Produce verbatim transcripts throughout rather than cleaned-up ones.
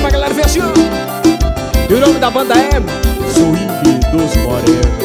pra galera ver assim, ó. E o nome da banda é Swing dos Morenos.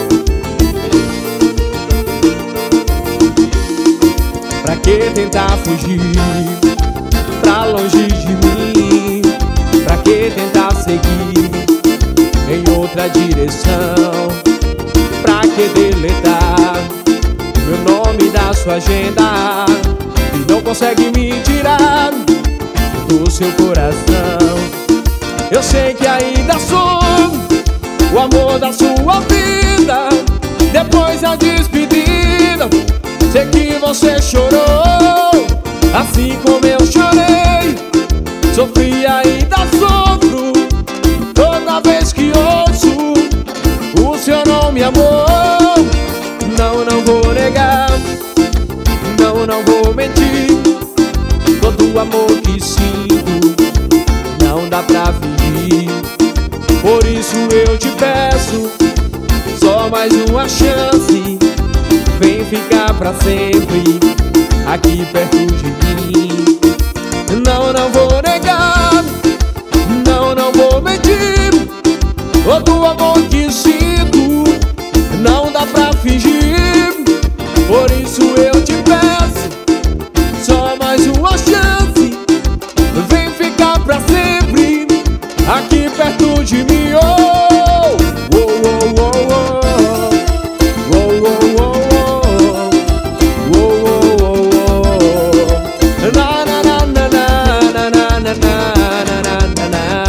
Pra que tentar fugir pra longe de mim? Pra que tentar seguir em outra direção? Pra que deletar meu nome da sua agenda e não consegue me tirar do seu coração? Eu sei que ainda sou o amor da sua vida. Depois da despedida, sei que você chorou, assim como eu chorei. Sofri e ainda sofro toda vez que ouço o seu nome, amor. Não, não vou negar, não, não vou mentir. Todo o amor que sinto não dá pra fingir. Por isso eu te peço só mais uma chance. Vem ficar pra sempre aqui perto de mim. Não, não vou negar, não, não vou mentir. Todo amor que sinto não dá pra fingir. Por isso eu te peço só mais uma chance. Vem ficar pra sempre aqui perto de mim. Oh, oh, oh, oh, oh. Oh, oh, oh, oh. Oh, oh, oh, oh. Na, na, na, na, na, na, na, na, na, na, na.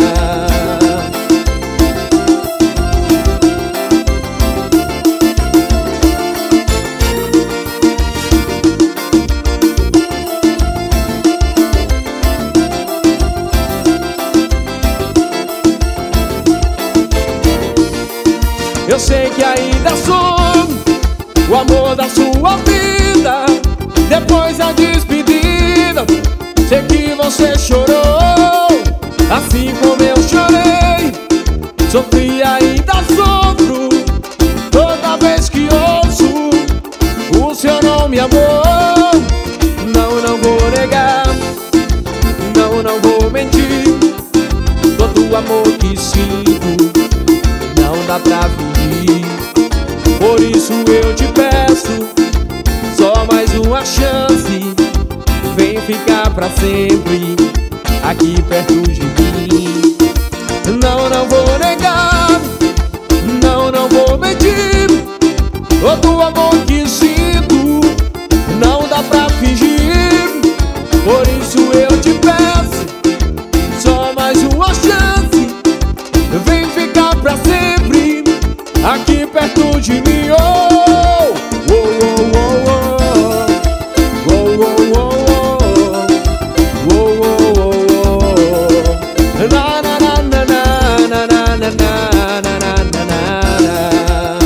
Eu sei que ainda sou o amor da sua vida. Depois da despedida, sei que você chorou, assim como eu chorei. Sofri e ainda sofro toda vez que ouço o seu nome, amor. Não, não vou negar, não, não vou mentir. Todo o amor que sinto não dá pra fugir. Por isso eu te peço só mais uma chance. Vem ficar pra sempre aqui perto de mim. Não, não vou negar, não, não vou mentir. Todo amor que sinto não dá pra fingir. Por isso eu te peço só mais uma chance. Vem ficar pra sempre aqui perto de mim. Oh, oh, oh, oh, oh. Oh, oh, oh, oh. Oh, oh, oh, oh. Na, na, na, na, na, na, na, na, na, na, na.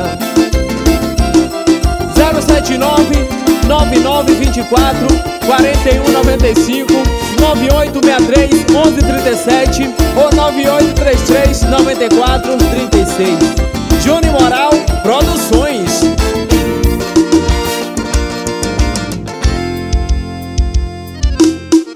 zero sete nove, nove nove dois quatro, quatro um nove cinco, nove oito seis três, um um três sete ou nove oito três três, nove quatro três